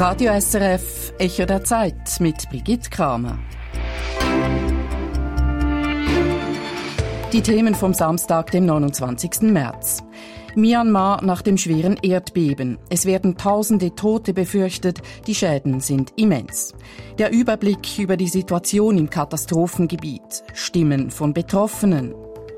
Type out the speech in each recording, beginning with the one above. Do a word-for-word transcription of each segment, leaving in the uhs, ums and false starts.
Radio S R F, Echo der Zeit mit Brigitte Kramer. Die Themen vom Samstag, dem neunundzwanzigsten März. Myanmar nach dem schweren Erdbeben. Es werden tausende Tote befürchtet, die Schäden sind immens. Der Überblick über die Situation im Katastrophengebiet. Stimmen von Betroffenen.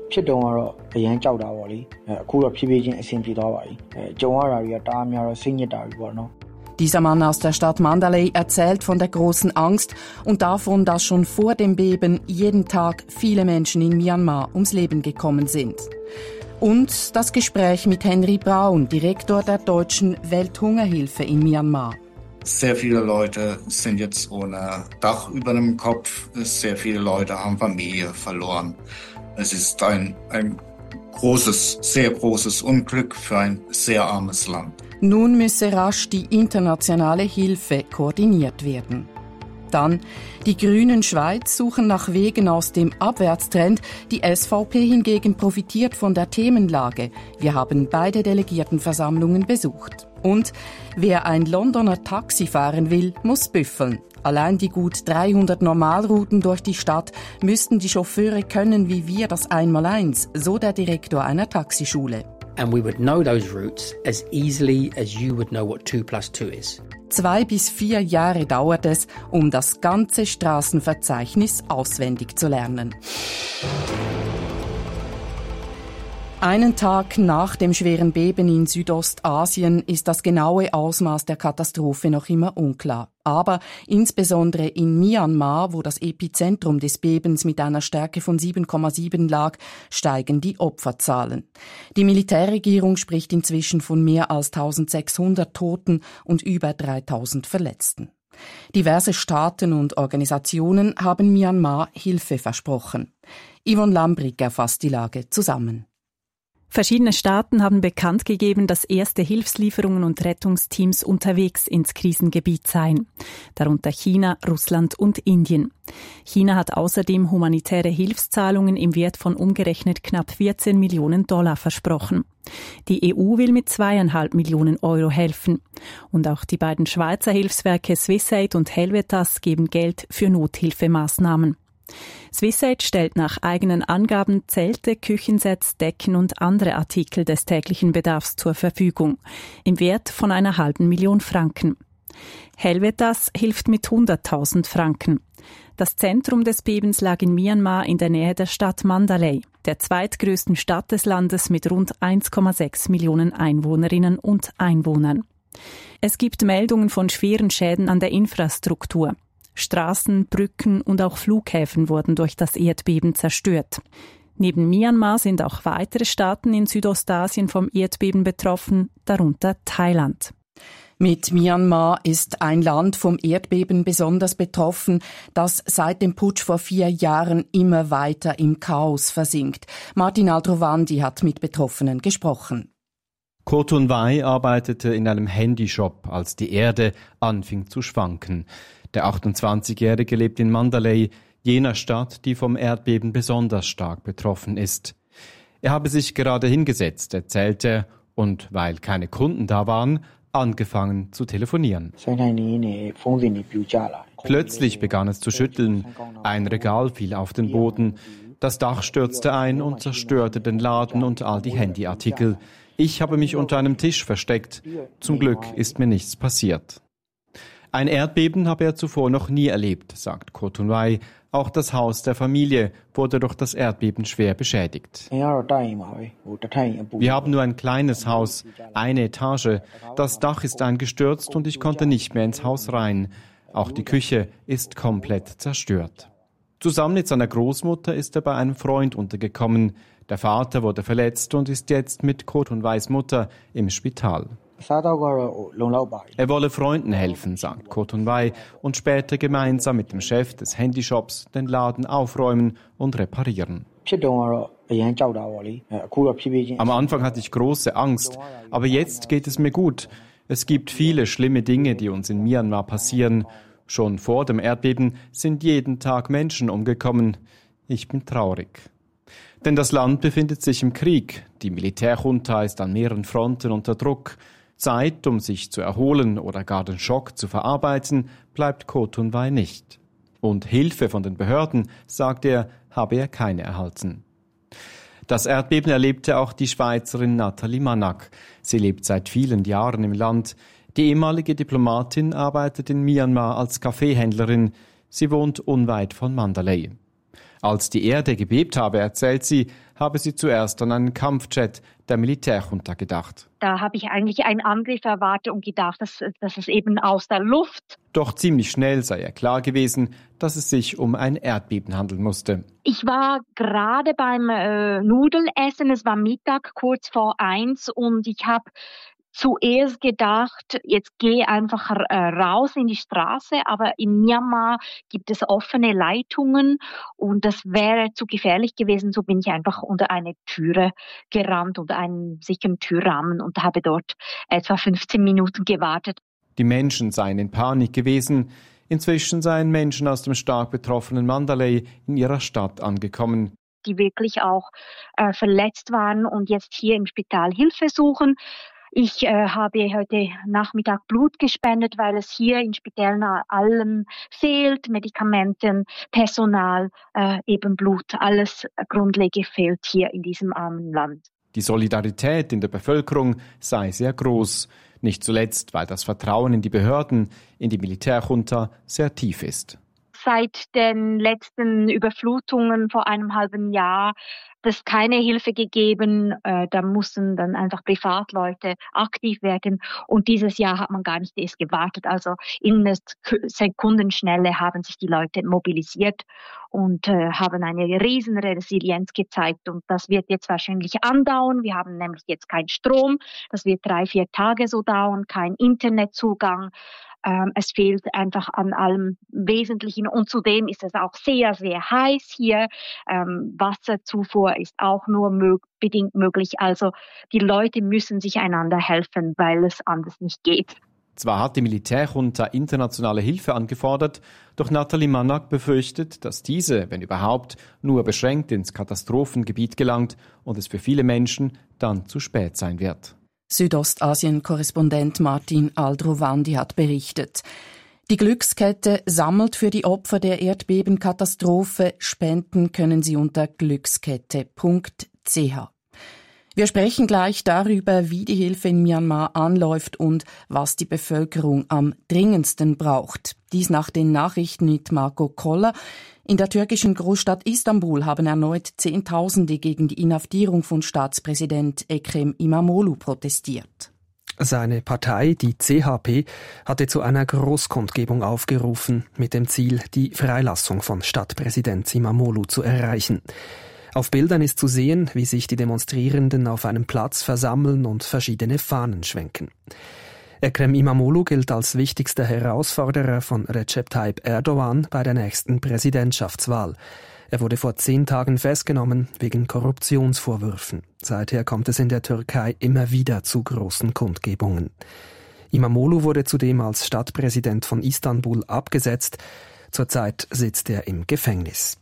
Dieser Mann aus der Stadt Mandalay erzählt von der großen Angst und davon, dass schon vor dem Beben jeden Tag viele Menschen in Myanmar ums Leben gekommen sind. Und das Gespräch mit Henry Braun, Direktor der Deutschen Welthungerhilfe in Myanmar. Sehr viele Leute sind jetzt ohne Dach über dem Kopf. Sehr viele Leute haben Familie verloren. Es ist ein, ein großes, sehr großes Unglück für ein sehr armes Land. Nun müsse rasch die internationale Hilfe koordiniert werden. Dann, die Grünen Schweiz suchen nach Wegen aus dem Abwärtstrend. Die S V P hingegen profitiert von der Themenlage. Wir haben beide Delegiertenversammlungen besucht. Und wer ein Londoner Taxi fahren will, muss büffeln. Allein die gut dreihundert Normalrouten durch die Stadt müssten die Chauffeure können wie wir das Einmaleins, so der Direktor einer Taxischule. And we would know those routes as easily as you would know what two plus two is. Zwei bis vier Jahre dauert es, um das ganze Straßenverzeichnis auswendig zu lernen. Einen Tag nach dem schweren Beben in Südostasien ist das genaue Ausmaß der Katastrophe noch immer unklar. Aber insbesondere in Myanmar, wo das Epizentrum des Bebens mit einer Stärke von sieben Komma sieben lag, steigen die Opferzahlen. Die Militärregierung spricht inzwischen von mehr als eintausendsechshundert Toten und über dreitausend Verletzten. Diverse Staaten und Organisationen haben Myanmar Hilfe versprochen. Yvonne Lambrig erfasst die Lage zusammen. Verschiedene Staaten haben bekannt gegeben, dass erste Hilfslieferungen und Rettungsteams unterwegs ins Krisengebiet seien. Darunter China, Russland und Indien. China hat außerdem humanitäre Hilfszahlungen im Wert von umgerechnet knapp vierzehn Millionen Dollar versprochen. Die E U will mit zweieinhalb Millionen Euro helfen. Und auch die beiden Schweizer Hilfswerke Swissaid und Helvetas geben Geld für Nothilfemaßnahmen. Swissaid stellt nach eigenen Angaben Zelte, Küchensets, Decken und andere Artikel des täglichen Bedarfs zur Verfügung, im Wert von einer halben Million Franken. Helvetas hilft mit hunderttausend Franken. Das Zentrum des Bebens lag in Myanmar in der Nähe der Stadt Mandalay, der zweitgrößten Stadt des Landes mit rund eins Komma sechs Millionen Einwohnerinnen und Einwohnern. Es gibt Meldungen von schweren Schäden an der Infrastruktur. Straßen, Brücken und auch Flughäfen wurden durch das Erdbeben zerstört. Neben Myanmar sind auch weitere Staaten in Südostasien vom Erdbeben betroffen, darunter Thailand. Mit Myanmar ist ein Land vom Erdbeben besonders betroffen, das seit dem Putsch vor vier Jahren immer weiter im Chaos versinkt. Martin Aldrovandi hat mit Betroffenen gesprochen. Kotun Wai arbeitete in einem Handyshop, als die Erde anfing zu schwanken. Der achtundzwanzigjährige lebt in Mandalay, jener Stadt, die vom Erdbeben besonders stark betroffen ist. Er habe sich gerade hingesetzt, erzählte er, und weil keine Kunden da waren, angefangen zu telefonieren. Plötzlich begann es zu schütteln. Ein Regal fiel auf den Boden. Das Dach stürzte ein und zerstörte den Laden und all die Handyartikel. Ich habe mich unter einem Tisch versteckt. Zum Glück ist mir nichts passiert. Ein Erdbeben habe er zuvor noch nie erlebt, sagt Kotun Wai. Auch das Haus der Familie wurde durch das Erdbeben schwer beschädigt. Wir haben nur ein kleines Haus, eine Etage. Das Dach ist eingestürzt und ich konnte nicht mehr ins Haus rein. Auch die Küche ist komplett zerstört. Zusammen mit seiner Großmutter ist er bei einem Freund untergekommen. Der Vater wurde verletzt und ist jetzt mit Kotun Wais Mutter im Spital. Er wolle Freunden helfen, sagt Kotun Wai, und später gemeinsam mit dem Chef des Handyshops den Laden aufräumen und reparieren. Am Anfang hatte ich große Angst, aber jetzt geht es mir gut. Es gibt viele schlimme Dinge, die uns in Myanmar passieren. Schon vor dem Erdbeben sind jeden Tag Menschen umgekommen. Ich bin traurig. Denn das Land befindet sich im Krieg. Die Militärjunta ist an mehreren Fronten unter Druck. Zeit, um sich zu erholen oder gar den Schock zu verarbeiten, bleibt Kotunwei nicht. Und Hilfe von den Behörden, sagt er, habe er keine erhalten. Das Erdbeben erlebte auch die Schweizerin Nathalie Manak. Sie lebt seit vielen Jahren im Land. Die ehemalige Diplomatin arbeitet in Myanmar als Kaffeehändlerin. Sie wohnt unweit von Mandalay. Als die Erde gebebt habe, erzählt sie, habe sie zuerst an einen Kampfjet der Militärjunta gedacht. Da habe ich eigentlich einen Angriff erwartet und gedacht, dass, dass es eben aus der Luft. Doch ziemlich schnell sei ihr klar gewesen, dass es sich um ein Erdbeben handeln musste. Ich war gerade beim äh, Nudelessen, es war Mittag, kurz vor eins, und ich habe zuerst gedacht, jetzt gehe einfach äh, raus in die Straße, aber in Myanmar gibt es offene Leitungen und das wäre zu gefährlich gewesen. So bin ich einfach unter eine Türe gerannt, unter einen sicheren Türrahmen, und habe dort etwa fünfzehn Minuten gewartet. Die Menschen seien in Panik gewesen. Inzwischen seien Menschen aus dem stark betroffenen Mandalay in ihrer Stadt angekommen, die wirklich auch äh, verletzt waren und jetzt hier im Spital Hilfe suchen. Ich äh, habe heute Nachmittag Blut gespendet, weil es hier in Spitälern allem fehlt, Medikamenten, Personal, äh, eben Blut, alles Grundlegende fehlt hier in diesem armen Land. Die Solidarität in der Bevölkerung sei sehr groß, nicht zuletzt, weil das Vertrauen in die Behörden, in die Militärjunta sehr tief ist. Seit den letzten Überflutungen vor einem halben Jahr hat es keine Hilfe gegeben. Äh, da mussten dann einfach Privatleute aktiv werden. Und dieses Jahr hat man gar nicht erst gewartet. Also in der Sekundenschnelle haben sich die Leute mobilisiert und äh, haben eine riesen Resilienz gezeigt. Und das wird jetzt wahrscheinlich andauern. Wir haben nämlich jetzt keinen Strom. Das wird drei, vier Tage so dauern, kein Internetzugang. Es fehlt einfach an allem Wesentlichen und zudem ist es auch sehr, sehr heiß hier. Ähm, Wasserzufuhr ist auch nur mög- bedingt möglich. Also die Leute müssen sich einander helfen, weil es anders nicht geht. Zwar hat die Militärjunta internationale Hilfe angefordert, doch Nathalie Manak befürchtet, dass diese, wenn überhaupt, nur beschränkt ins Katastrophengebiet gelangt und es für viele Menschen dann zu spät sein wird. Südostasien-Korrespondent Martin Aldrovandi hat berichtet. Die Glückskette sammelt für die Opfer der Erdbebenkatastrophe. Spenden können Sie unter glückskette punkt c h. Wir sprechen gleich darüber, wie die Hilfe in Myanmar anläuft und was die Bevölkerung am dringendsten braucht. Dies nach den Nachrichten mit Marco Koller. In der türkischen Großstadt Istanbul haben erneut Zehntausende gegen die Inhaftierung von Staatspräsident Ekrem İmamoğlu protestiert. Seine Partei, die C H P, hatte zu einer Großkundgebung aufgerufen, mit dem Ziel, die Freilassung von Stadtpräsident İmamoğlu zu erreichen. Auf Bildern ist zu sehen, wie sich die Demonstrierenden auf einem Platz versammeln und verschiedene Fahnen schwenken. Ekrem İmamoğlu gilt als wichtigster Herausforderer von Recep Tayyip Erdogan bei der nächsten Präsidentschaftswahl. Er wurde vor zehn Tagen festgenommen wegen Korruptionsvorwürfen. Seither kommt es in der Türkei immer wieder zu großen Kundgebungen. İmamoğlu wurde zudem als Stadtpräsident von Istanbul abgesetzt. Zurzeit sitzt er im Gefängnis.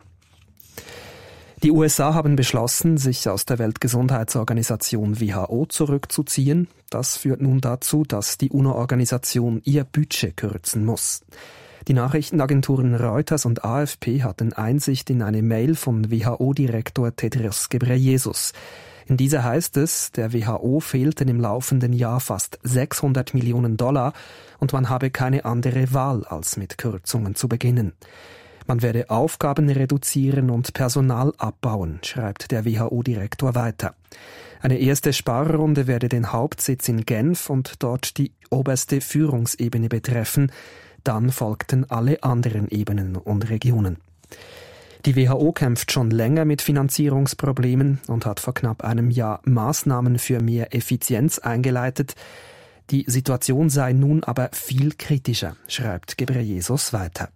Die U S A haben beschlossen, sich aus der Weltgesundheitsorganisation W H O zurückzuziehen. Das führt nun dazu, dass die UNO-Organisation ihr Budget kürzen muss. Die Nachrichtenagenturen Reuters und A F P hatten Einsicht in eine Mail von W H O-Direktor Tedros Ghebreyesus. In dieser heißt es, der W H O fehlten im laufenden Jahr fast sechshundert Millionen Dollar und man habe keine andere Wahl, als mit Kürzungen zu beginnen. Man werde Aufgaben reduzieren und Personal abbauen, schreibt der W H O-Direktor weiter. Eine erste Sparrunde werde den Hauptsitz in Genf und dort die oberste Führungsebene betreffen. Dann folgten alle anderen Ebenen und Regionen. Die W H O kämpft schon länger mit Finanzierungsproblemen und hat vor knapp einem Jahr Maßnahmen für mehr Effizienz eingeleitet. Die Situation sei nun aber viel kritischer, schreibt Ghebreyesus weiter.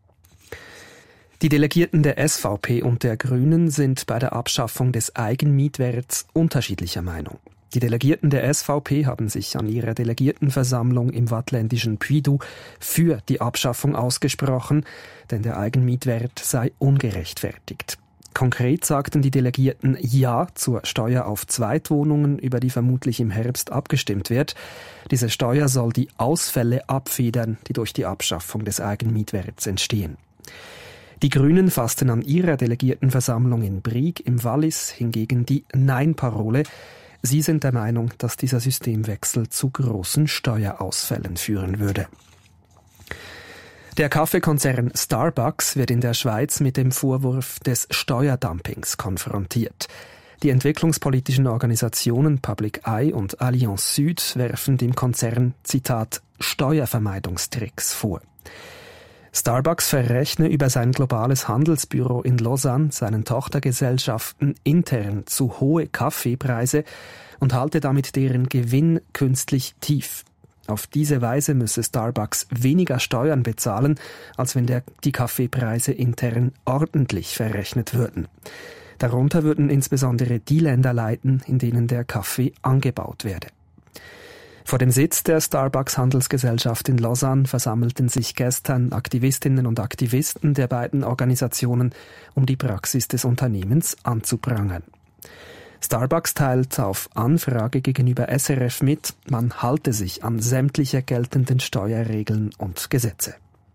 Die Delegierten der S V P und der Grünen sind bei der Abschaffung des Eigenmietwerts unterschiedlicher Meinung. Die Delegierten der S V P haben sich an ihrer Delegiertenversammlung im waadtländischen Puidu für die Abschaffung ausgesprochen, denn der Eigenmietwert sei ungerechtfertigt. Konkret sagten die Delegierten Ja zur Steuer auf Zweitwohnungen, über die vermutlich im Herbst abgestimmt wird. Diese Steuer soll die Ausfälle abfedern, die durch die Abschaffung des Eigenmietwerts entstehen. Die Grünen fassten an ihrer Delegiertenversammlung in Brieg im Wallis hingegen die Nein-Parole. Sie sind der Meinung, dass dieser Systemwechsel zu großen Steuerausfällen führen würde. Der Kaffeekonzern Starbucks wird in der Schweiz mit dem Vorwurf des Steuerdumpings konfrontiert. Die entwicklungspolitischen Organisationen Public Eye und Allianz Süd werfen dem Konzern, Zitat, Steuervermeidungstricks vor. Starbucks verrechne über sein globales Handelsbüro in Lausanne seinen Tochtergesellschaften intern zu hohe Kaffeepreise und halte damit deren Gewinn künstlich tief. Auf diese Weise müsse Starbucks weniger Steuern bezahlen, als wenn der, die Kaffeepreise intern ordentlich verrechnet würden. Darunter würden insbesondere die Länder leiden, in denen der Kaffee angebaut werde. Vor dem Sitz der Starbucks-Handelsgesellschaft in Lausanne versammelten sich gestern Aktivistinnen und Aktivisten der beiden Organisationen, um die Praxis des Unternehmens anzuprangern. Starbucks teilt auf Anfrage gegenüber S R F mit, man halte sich an sämtliche geltenden Steuerregeln und Gesetze.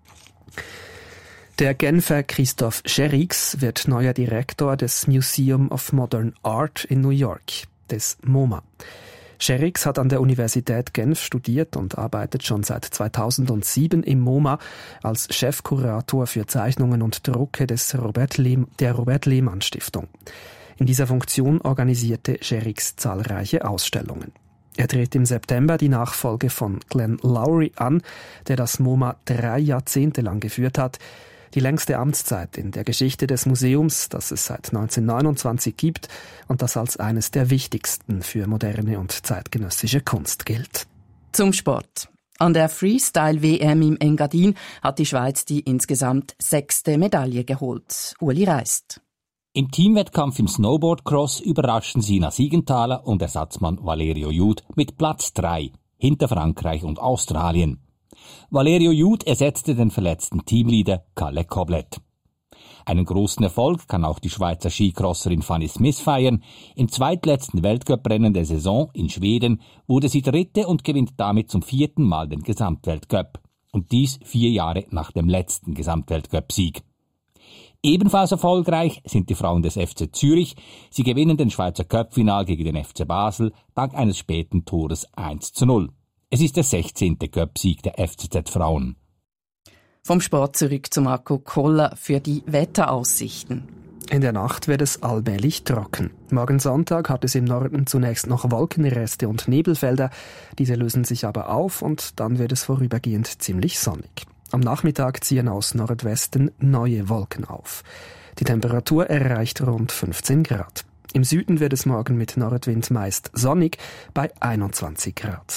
Der Genfer Christoph Scherix wird neuer Direktor des Museum of Modern Art in New York, des MoMA. Scherix hat an der Universität Genf studiert und arbeitet schon seit zweitausendsieben im MoMA als Chefkurator für Zeichnungen und Drucke des Robert Lehm, der Robert Lehmann Stiftung. In dieser Funktion organisierte Scherix zahlreiche Ausstellungen. Er tritt im September die Nachfolge von Glenn Lowry an, der das MoMA drei Jahrzehnte lang geführt hat. Die längste Amtszeit in der Geschichte des Museums, das es seit neunzehnhundertneunundzwanzig gibt und das als eines der wichtigsten für moderne und zeitgenössische Kunst gilt. Zum Sport. An der Freestyle-W M im Engadin hat die Schweiz die insgesamt sechste Medaille geholt. Uli Reist. Im Teamwettkampf im Snowboardcross überraschten Sina Siegenthaler und Ersatzmann Valerio Jud mit Platz drei hinter Frankreich und Australien. Valerio Jud ersetzte den verletzten Teamleader Kalle Koblet. Einen großen Erfolg kann auch die Schweizer Skicrosserin Fanny Smith feiern. Im zweitletzten Weltcuprennen der Saison in Schweden wurde sie Dritte und gewinnt damit zum vierten Mal den Gesamtweltcup. Und dies vier Jahre nach dem letzten Gesamtweltcup-Sieg. Ebenfalls erfolgreich sind die Frauen des F C Zürich. Sie gewinnen den Schweizer Cup-Final gegen den F C Basel dank eines späten Tores eins zu null. Es ist der sechzehnte Cup-Sieg der F C Z-Frauen. Vom Sport zurück zu Marco Koller für die Wetteraussichten. In der Nacht wird es allmählich trocken. Morgen Sonntag hat es im Norden zunächst noch Wolkenreste und Nebelfelder. Diese lösen sich aber auf und dann wird es vorübergehend ziemlich sonnig. Am Nachmittag ziehen aus Nordwesten neue Wolken auf. Die Temperatur erreicht rund fünfzehn Grad. Im Süden wird es morgen mit Nordwind meist sonnig bei einundzwanzig Grad.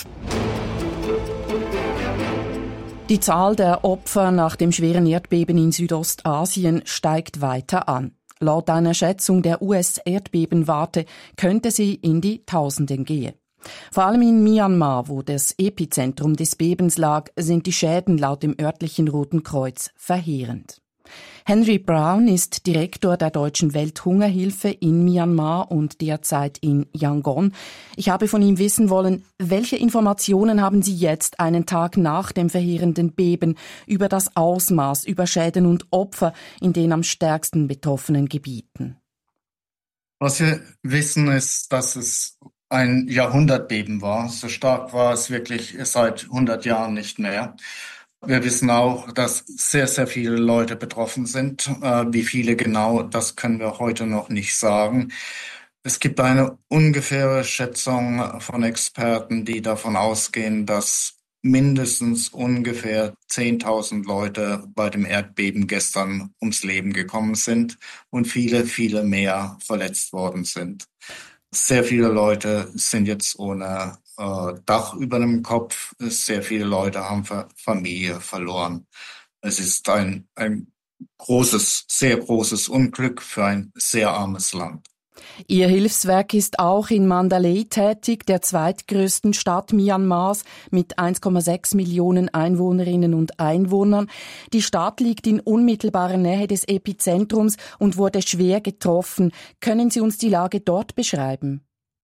Die Zahl der Opfer nach dem schweren Erdbeben in Südostasien steigt weiter an. Laut einer Schätzung der U S-Erdbebenwarte könnte sie in die Tausenden gehen. Vor allem in Myanmar, wo das Epizentrum des Bebens lag, sind die Schäden laut dem örtlichen Roten Kreuz verheerend. Henry Brown ist Direktor der Deutschen Welthungerhilfe in Myanmar und derzeit in Yangon. Ich habe von ihm wissen wollen, welche Informationen haben Sie jetzt, einen Tag nach dem verheerenden Beben, über das Ausmaß, über Schäden und Opfer in den am stärksten betroffenen Gebieten? Was wir wissen, ist, dass es ein Jahrhundertbeben war. So stark war es wirklich seit hundert Jahren nicht mehr. Wir wissen auch, dass sehr, sehr viele Leute betroffen sind. Äh, wie viele genau, das können wir heute noch nicht sagen. Es gibt eine ungefähre Schätzung von Experten, die davon ausgehen, dass mindestens ungefähr zehntausend Leute bei dem Erdbeben gestern ums Leben gekommen sind und viele, viele mehr verletzt worden sind. Sehr viele Leute sind jetzt ohne äh, Dach über dem Kopf. Sehr viele Leute haben Familie verloren. Es ist ein, ein großes, sehr großes Unglück für ein sehr armes Land. Ihr Hilfswerk ist auch in Mandalay tätig, der zweitgrößten Stadt Myanmars mit eins Komma sechs Millionen Einwohnerinnen und Einwohnern. Die Stadt liegt in unmittelbarer Nähe des Epizentrums und wurde schwer getroffen. Können Sie uns die Lage dort beschreiben?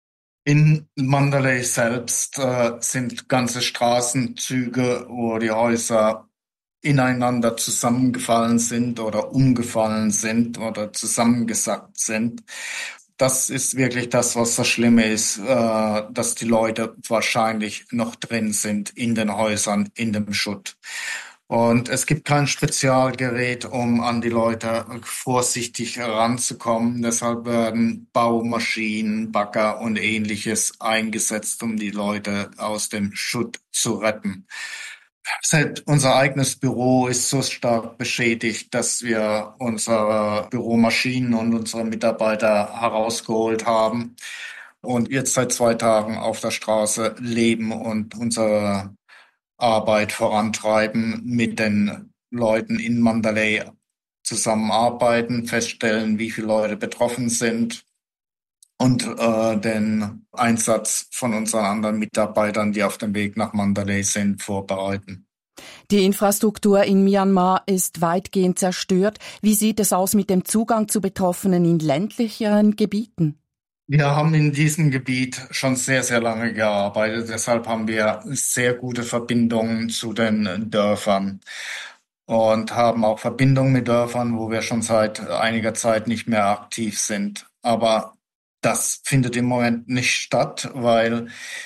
In Mandalay selbst äh, sind ganze Straßenzüge, wo die Häuser ineinander zusammengefallen sind oder umgefallen sind oder zusammengesackt sind. Das ist wirklich das, was das Schlimme ist, äh, dass die Leute wahrscheinlich noch drin sind in den Häusern, in dem Schutt. Und es gibt kein Spezialgerät, um an die Leute vorsichtig heranzukommen. Deshalb werden Baumaschinen, Bagger und Ähnliches eingesetzt, um die Leute aus dem Schutt zu retten. Selbst unser eigenes Büro ist so stark beschädigt, dass wir unsere Büromaschinen und unsere Mitarbeiter herausgeholt haben und jetzt seit zwei Tagen auf der Straße leben und unsere Arbeit vorantreiben, mit den Leuten in Mandalay zusammenarbeiten, feststellen, wie viele Leute betroffen sind und äh, den Einsatz von unseren anderen Mitarbeitern, die auf dem Weg nach Mandalay sind, vorbereiten. Die Infrastruktur in Myanmar ist weitgehend zerstört. Wie sieht es aus mit dem Zugang zu Betroffenen in ländlicheren Gebieten? Wir haben in diesem Gebiet schon sehr, sehr lange gearbeitet. Deshalb haben wir sehr gute Verbindungen zu den Dörfern und haben auch Verbindungen mit Dörfern, wo wir schon seit einiger Zeit nicht mehr aktiv sind. Aber das findet im Moment nicht statt, weil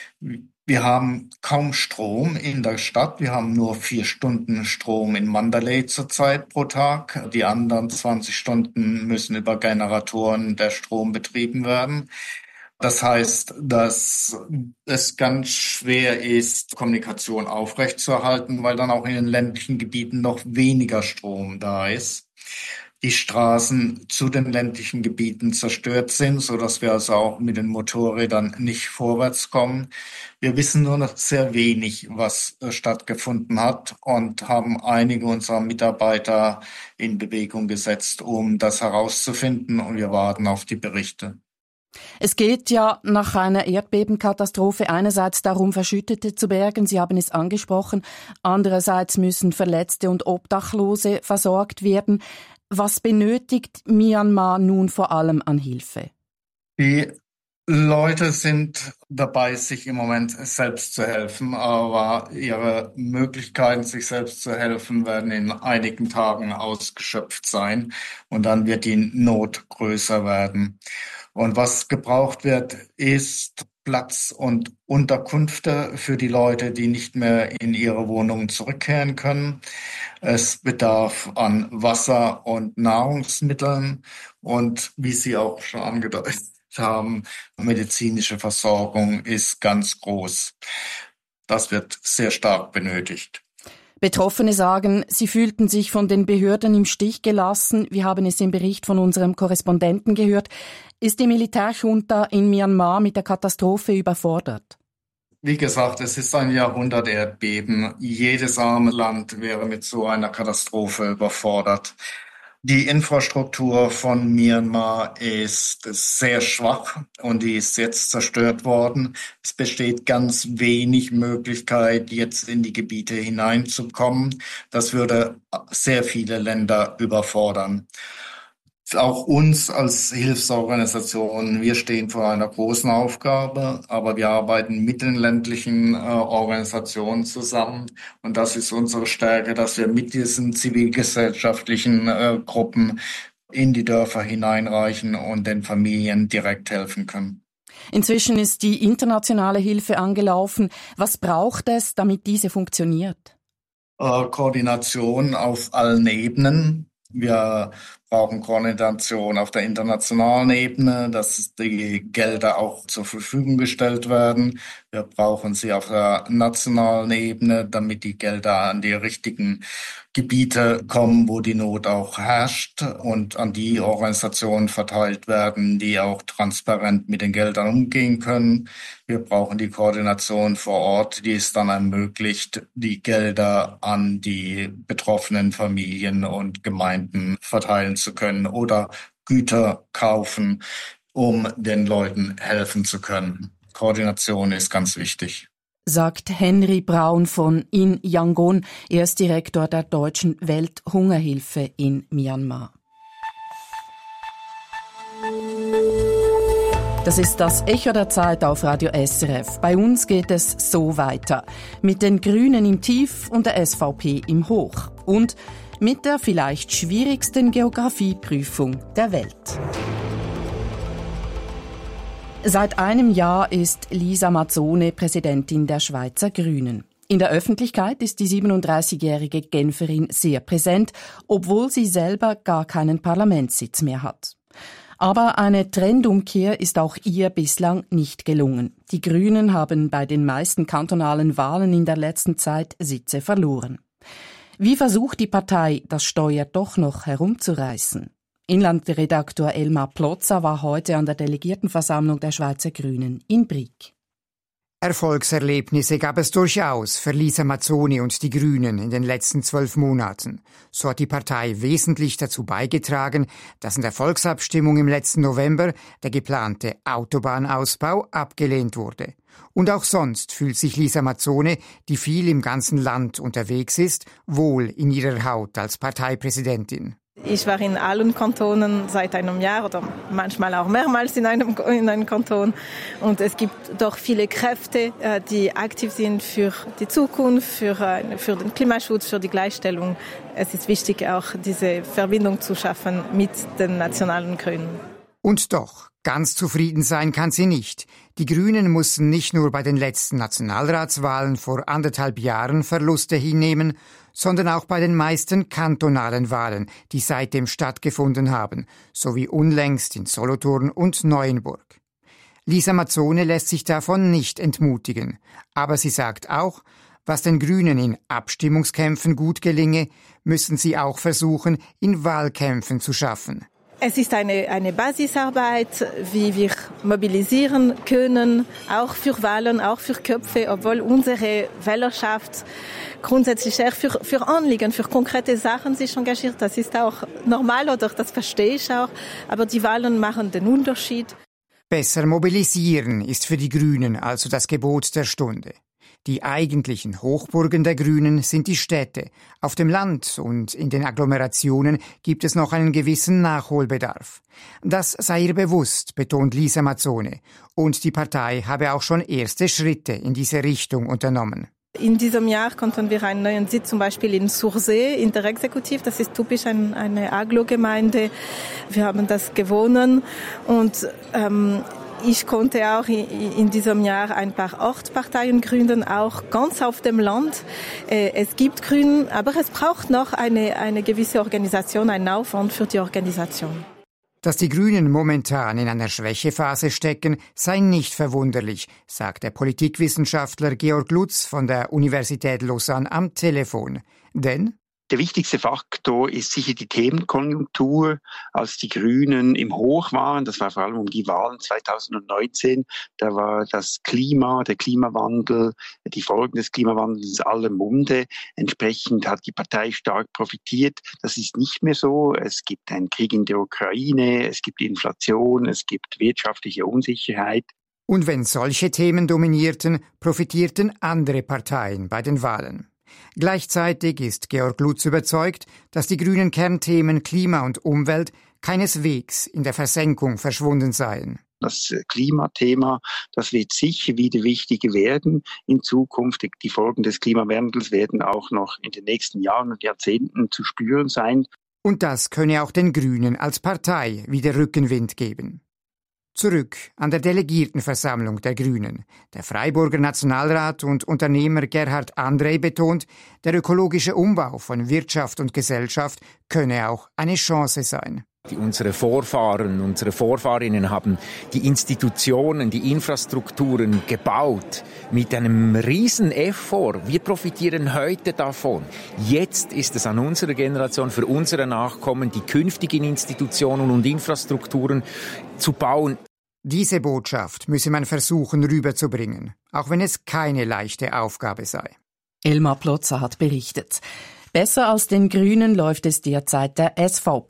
wir haben kaum Strom in der Stadt. Wir haben nur vier Stunden Strom in Mandalay zurzeit pro Tag. Die anderen zwanzig Stunden müssen über Generatoren der Strom betrieben werden. Das heißt, dass es ganz schwer ist, Kommunikation aufrechtzuerhalten, weil dann auch in den ländlichen Gebieten noch weniger Strom da ist. Die Straßen zu den ländlichen Gebieten zerstört sind, so dass wir also auch mit den Motorrädern nicht vorwärts kommen. Wir wissen nur noch sehr wenig, was stattgefunden hat und haben einige unserer Mitarbeiter in Bewegung gesetzt, um das herauszufinden, und wir warten auf die Berichte. Es geht ja nach einer Erdbebenkatastrophe einerseits darum, Verschüttete zu bergen, Sie haben es angesprochen, andererseits müssen Verletzte und Obdachlose versorgt werden. Was benötigt Myanmar nun vor allem an Hilfe? Die Leute sind dabei, sich im Moment selbst zu helfen, aber ihre Möglichkeiten, sich selbst zu helfen, werden in einigen Tagen ausgeschöpft sein und dann wird die Not größer werden. Und was gebraucht wird, ist Platz und Unterkünfte für die Leute, die nicht mehr in ihre Wohnungen zurückkehren können. Es bedarf an Wasser und Nahrungsmitteln und, wie Sie auch schon angedeutet haben, medizinische Versorgung ist ganz groß. Das wird sehr stark benötigt. Betroffene sagen, sie fühlten sich von den Behörden im Stich gelassen. Wir haben es im Bericht von unserem Korrespondenten gehört. Ist die Militärjunta in Myanmar mit der Katastrophe überfordert? Wie gesagt, es ist ein Jahrhundert-Erdbeben. Jedes arme Land wäre mit so einer Katastrophe überfordert. Die Infrastruktur von Myanmar ist sehr schwach und die ist jetzt zerstört worden. Es besteht ganz wenig Möglichkeit, jetzt in die Gebiete hineinzukommen. Das würde sehr viele Länder überfordern. Auch uns als Hilfsorganisation, wir stehen vor einer großen Aufgabe, aber wir arbeiten mit den ländlichen äh, Organisationen zusammen. Und das ist unsere Stärke, dass wir mit diesen zivilgesellschaftlichen äh, Gruppen in die Dörfer hineinreichen und den Familien direkt helfen können. Inzwischen ist die internationale Hilfe angelaufen. Was braucht es, damit diese funktioniert? Äh, Koordination auf allen Ebenen. Wir brauchen Koordination auf der internationalen Ebene, dass die Gelder auch zur Verfügung gestellt werden. Wir brauchen sie auf der nationalen Ebene, damit die Gelder an die richtigen Gebiete kommen, wo die Not auch herrscht und an die Organisationen verteilt werden, die auch transparent mit den Geldern umgehen können. Wir brauchen die Koordination vor Ort, die es dann ermöglicht, die Gelder an die betroffenen Familien und Gemeinden verteilen zu können oder Güter kaufen um den Leuten helfen zu können. Koordination ist ganz wichtig, sagt Henry Braun von In Yangon. Er ist Direktor der Deutschen Welthungerhilfe in Myanmar. Das ist das Echo der Zeit auf Radio S R F. Bei uns geht es so weiter. Mit den Grünen im Tief und der S V P im Hoch. Und mit der vielleicht schwierigsten Geografieprüfung der Welt. Seit einem Jahr ist Lisa Mazzone Präsidentin der Schweizer Grünen. In der Öffentlichkeit ist die siebenunddreißigjährige Genferin sehr präsent, obwohl sie selber gar keinen Parlamentssitz mehr hat. Aber eine Trendumkehr ist auch ihr bislang nicht gelungen. Die Grünen haben bei den meisten kantonalen Wahlen in der letzten Zeit Sitze verloren. Wie versucht die Partei, das Steuer doch noch herumzureißen? Inlandredaktor Elmar Plotza war heute an der Delegiertenversammlung der Schweizer Grünen in Brig. Erfolgserlebnisse gab es durchaus für Lisa Mazzone und die Grünen in den letzten zwölf Monaten. So hat die Partei wesentlich dazu beigetragen, dass in der Volksabstimmung im letzten November der geplante Autobahnausbau abgelehnt wurde. Und auch sonst fühlt sich Lisa Mazzone, die viel im ganzen Land unterwegs ist, wohl in ihrer Haut als Parteipräsidentin. Ich war in allen Kantonen seit einem Jahr oder manchmal auch mehrmals in einem, in einem Kanton. Und es gibt doch viele Kräfte, die aktiv sind für die Zukunft, für, für den Klimaschutz, für die Gleichstellung. Es ist wichtig, auch diese Verbindung zu schaffen mit den nationalen Grünen. Und doch, ganz zufrieden sein kann sie nicht. Die Grünen mussten nicht nur bei den letzten Nationalratswahlen vor anderthalb Jahren Verluste hinnehmen, sondern auch bei den meisten kantonalen Wahlen, die seitdem stattgefunden haben, sowie unlängst in Solothurn und Neuenburg. Lisa Mazzone lässt sich davon nicht entmutigen, aber sie sagt auch, was den Grünen in Abstimmungskämpfen gut gelinge, müssen sie auch versuchen, in Wahlkämpfen zu schaffen. Es ist eine, eine Basisarbeit, wie wir mobilisieren können, auch für Wahlen, auch für Köpfe, obwohl unsere Wählerschaft grundsätzlich eher für, für Anliegen, für konkrete Sachen sich engagiert. Das ist auch normal oder das verstehe ich auch, aber die Wahlen machen den Unterschied. Besser mobilisieren ist für die Grünen also das Gebot der Stunde. Die eigentlichen Hochburgen der Grünen sind die Städte. Auf dem Land und in den Agglomerationen gibt es noch einen gewissen Nachholbedarf. Das sei ihr bewusst, betont Lisa Mazzone. Und die Partei habe auch schon erste Schritte in diese Richtung unternommen. In diesem Jahr konnten wir einen neuen Sitz zum Beispiel in Sursee in der Exekutiv. Das ist typisch ein, eine Aglo-Gemeinde. Wir haben das gewonnen und ähm, ich konnte auch in diesem Jahr ein paar Ortsparteien gründen, auch ganz auf dem Land. Es gibt Grünen, aber es braucht noch eine, eine gewisse Organisation, einen Aufwand für die Organisation. Dass die Grünen momentan in einer Schwächephase stecken, sei nicht verwunderlich, sagt der Politikwissenschaftler Georg Lutz von der Universität Lausanne am Telefon. Denn der wichtigste Faktor ist sicher die Themenkonjunktur. Als die Grünen im Hoch waren, das war vor allem um die Wahlen zweitausendneunzehn, da war das Klima, der Klimawandel, die Folgen des Klimawandels in aller Munde. Entsprechend hat die Partei stark profitiert. Das ist nicht mehr so. Es gibt einen Krieg in der Ukraine, es gibt Inflation, es gibt wirtschaftliche Unsicherheit. Und wenn solche Themen dominierten, profitierten andere Parteien bei den Wahlen. Gleichzeitig ist Georg Lutz überzeugt, dass die grünen Kernthemen Klima und Umwelt keineswegs in der Versenkung verschwunden seien. Das Klimathema, das wird sicher wieder wichtiger werden in Zukunft. Die Folgen des Klimawandels werden auch noch in den nächsten Jahren und Jahrzehnten zu spüren sein. Und das könne auch den Grünen als Partei wieder Rückenwind geben. Zurück an der Delegiertenversammlung der Grünen. Der Freiburger Nationalrat und Unternehmer Gerhard Andrey betont, der ökologische Umbau von Wirtschaft und Gesellschaft könne auch eine Chance sein. Die, unsere Vorfahren, unsere Vorfahrinnen haben die Institutionen, die Infrastrukturen gebaut mit einem riesen Effort. Wir profitieren heute davon. Jetzt ist es an unserer Generation, für unsere Nachkommen, die künftigen Institutionen und Infrastrukturen zu bauen. Diese Botschaft müsse man versuchen rüberzubringen, auch wenn es keine leichte Aufgabe sei. Elmar Plotza hat berichtet. Besser als den Grünen läuft es derzeit der S V P.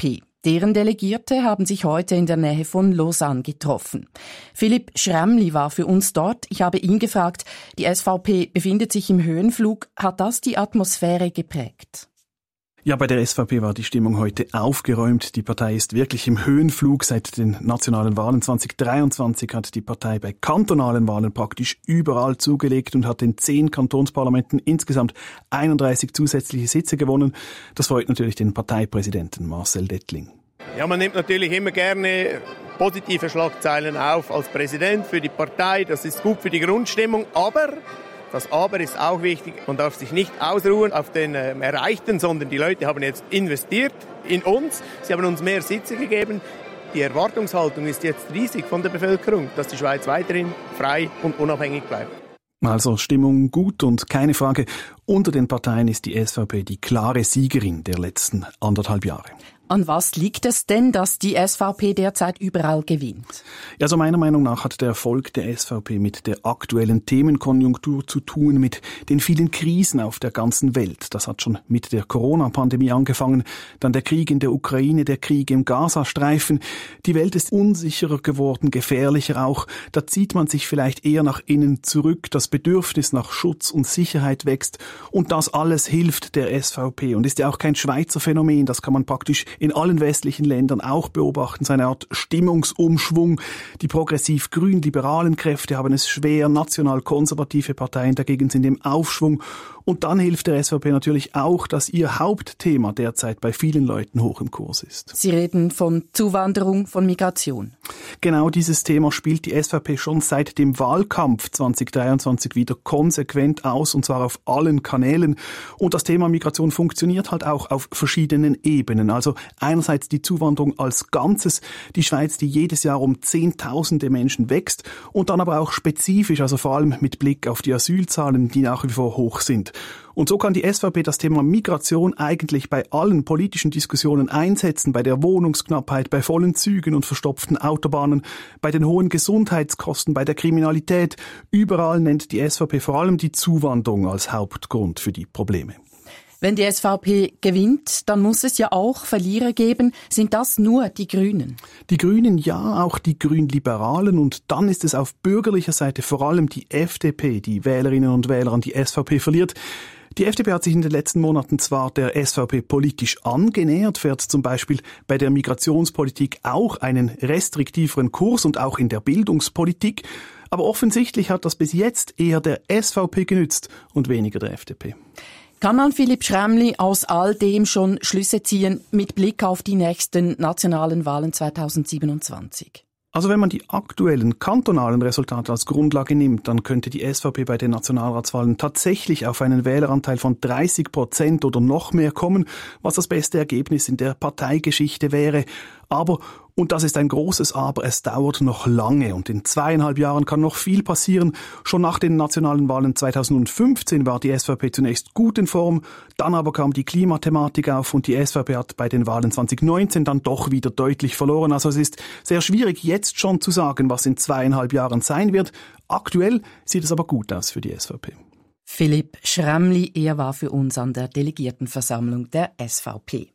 Deren Delegierte haben sich heute in der Nähe von Lausanne getroffen. Philipp Schrämli war für uns dort. Ich habe ihn gefragt, die S V P befindet sich im Höhenflug. Hat das die Atmosphäre geprägt? Ja, bei der S V P war die Stimmung heute aufgeräumt. Die Partei ist wirklich im Höhenflug. Seit den nationalen Wahlen zwanzig dreiundzwanzig hat die Partei bei kantonalen Wahlen praktisch überall zugelegt und hat in zehn Kantonsparlamenten insgesamt einunddreißig zusätzliche Sitze gewonnen. Das freut natürlich den Parteipräsidenten Marcel Dettling. Ja, man nimmt natürlich immer gerne positive Schlagzeilen auf als Präsident für die Partei. Das ist gut für die Grundstimmung, aber das Aber ist auch wichtig. Man darf sich nicht ausruhen auf den äh, Erreichten, sondern die Leute haben jetzt investiert in uns. Sie haben uns mehr Sitze gegeben. Die Erwartungshaltung ist jetzt riesig von der Bevölkerung, dass die Schweiz weiterhin frei und unabhängig bleibt. Also Stimmung gut und keine Frage, unter den Parteien ist die S V P die klare Siegerin der letzten anderthalb Jahre. An was liegt es denn, dass die S V P derzeit überall gewinnt? Ja, so meiner Meinung nach hat der Erfolg der S V P mit der aktuellen Themenkonjunktur zu tun, mit den vielen Krisen auf der ganzen Welt. Das hat schon mit der Corona-Pandemie angefangen, dann der Krieg in der Ukraine, der Krieg im Gazastreifen. Die Welt ist unsicherer geworden, gefährlicher auch. Da zieht man sich vielleicht eher nach innen zurück. Das Bedürfnis nach Schutz und Sicherheit wächst und das alles hilft der S V P und ist ja auch kein Schweizer Phänomen. Das kann man praktisch in allen westlichen Ländern auch beobachten, so eine Art Stimmungsumschwung. Die progressiv-grün-liberalen Kräfte haben es schwer, national-konservative Parteien dagegen sind im Aufschwung. Und dann hilft der S V P natürlich auch, dass ihr Hauptthema derzeit bei vielen Leuten hoch im Kurs ist. Sie reden von Zuwanderung, von Migration. Genau dieses Thema spielt die S V P schon seit dem Wahlkampf zwanzig dreiundzwanzig wieder konsequent aus, und zwar auf allen Kanälen. Und das Thema Migration funktioniert halt auch auf verschiedenen Ebenen. Also einerseits die Zuwanderung als Ganzes, die Schweiz, die jedes Jahr um Zehntausende Menschen wächst, und dann aber auch spezifisch, also vor allem mit Blick auf die Asylzahlen, die nach wie vor hoch sind. Und so kann die S V P das Thema Migration eigentlich bei allen politischen Diskussionen einsetzen, bei der Wohnungsknappheit, bei vollen Zügen und verstopften Autobahnen, bei den hohen Gesundheitskosten, bei der Kriminalität. Überall nennt die S V P vor allem die Zuwanderung als Hauptgrund für die Probleme. Wenn die S V P gewinnt, dann muss es ja auch Verlierer geben. Sind das nur die Grünen? Die Grünen, ja, auch die Grünliberalen. Und dann ist es auf bürgerlicher Seite vor allem die F D P, die Wählerinnen und Wähler an die S V P verliert. Die F D P hat sich in den letzten Monaten zwar der S V P politisch angenähert, fährt zum Beispiel bei der Migrationspolitik auch einen restriktiveren Kurs und auch in der Bildungspolitik. Aber offensichtlich hat das bis jetzt eher der S V P genützt und weniger der F D P. Kann man, Philipp Schrämli, aus all dem schon Schlüsse ziehen mit Blick auf die nächsten nationalen Wahlen zweitausendsiebenundzwanzig? Also wenn man die aktuellen kantonalen Resultate als Grundlage nimmt, dann könnte die S V P bei den Nationalratswahlen tatsächlich auf einen Wähleranteil von dreißig Prozent oder noch mehr kommen, was das beste Ergebnis in der Parteigeschichte wäre. Aber, und das ist ein großes Aber, es dauert noch lange und in zweieinhalb Jahren kann noch viel passieren. Schon nach den nationalen Wahlen zweitausendfünfzehn war die S V P zunächst gut in Form, dann aber kam die Klimathematik auf und die S V P hat bei den Wahlen zwanzig neunzehn dann doch wieder deutlich verloren. Also es ist sehr schwierig jetzt schon zu sagen, was in zweieinhalb Jahren sein wird. Aktuell sieht es aber gut aus für die S V P. Philipp Schrämli, er war für uns an der Delegiertenversammlung der S V P.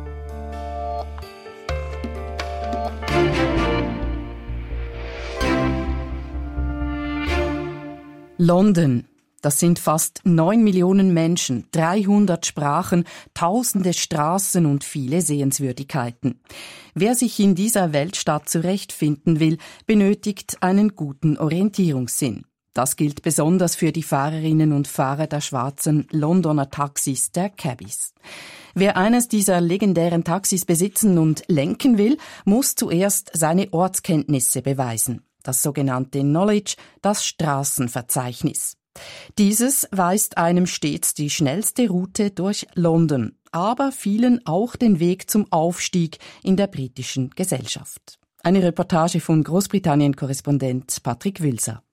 London. Das sind fast neun Millionen Menschen, dreihundert Sprachen, tausende Straßen und viele Sehenswürdigkeiten. Wer sich in dieser Weltstadt zurechtfinden will, benötigt einen guten Orientierungssinn. Das gilt besonders für die Fahrerinnen und Fahrer der schwarzen Londoner Taxis, der Cabbies. Wer eines dieser legendären Taxis besitzen und lenken will, muss zuerst seine Ortskenntnisse beweisen. Das sogenannte Knowledge, das Straßenverzeichnis. Dieses weist einem stets die schnellste Route durch London, aber vielen auch den Weg zum Aufstieg in der britischen Gesellschaft. Eine Reportage von Großbritannien-Korrespondent Patrick Wülser.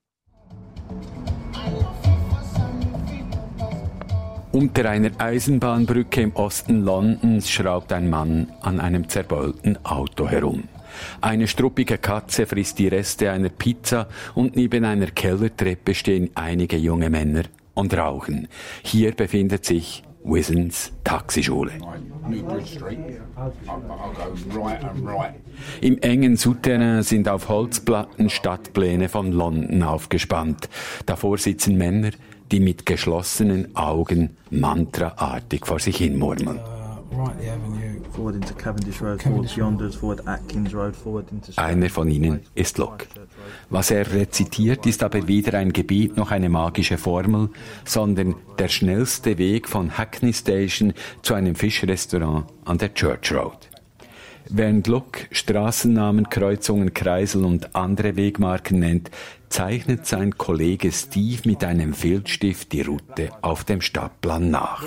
Unter einer Eisenbahnbrücke im Osten Londons schraubt ein Mann an einem zerbeulten Auto herum. Eine struppige Katze frisst die Reste einer Pizza und neben einer Kellertreppe stehen einige junge Männer und rauchen. Hier befindet sich Wissens Taxischule. Im engen Souterrain sind auf Holzplatten Stadtpläne von London aufgespannt. Davor sitzen Männer, die mit geschlossenen Augen mantraartig vor sich hin murmeln. Einer von ihnen ist Luke. Was er rezitiert, ist aber weder ein Gebet noch eine magische Formel, sondern der schnellste Weg von Hackney Station zu einem Fischrestaurant an der Church Road. Während Luke Straßennamen, Kreuzungen, Kreisel und andere Wegmarken nennt, zeichnet sein Kollege Steve mit einem Filzstift die Route auf dem Stadtplan nach.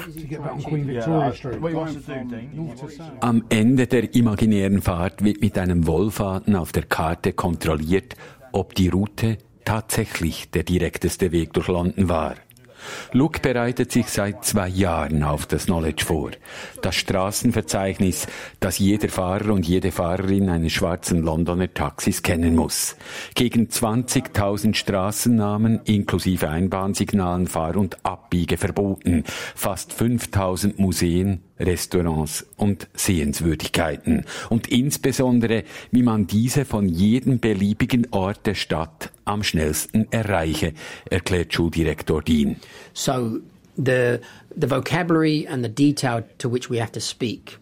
Am Ende der imaginären Fahrt wird mit einem Wollfaden auf der Karte kontrolliert, ob die Route tatsächlich der direkteste Weg durch London war. Luke bereitet sich seit zwei Jahren auf das Knowledge vor. Das Straßenverzeichnis, das jeder Fahrer und jede Fahrerin eines schwarzen Londoner Taxis kennen muss. Gegen zwanzigtausend Straßennamen inklusive Einbahnsignalen, Fahr- und Abbiegeverboten, fast fünftausend Museen, Restaurants und Sehenswürdigkeiten. Und insbesondere, wie man diese von jedem beliebigen Ort der Stadt am schnellsten erreiche, erklärt Schuldirektor Dean. So the the vocabulary and the detail to which we have to speak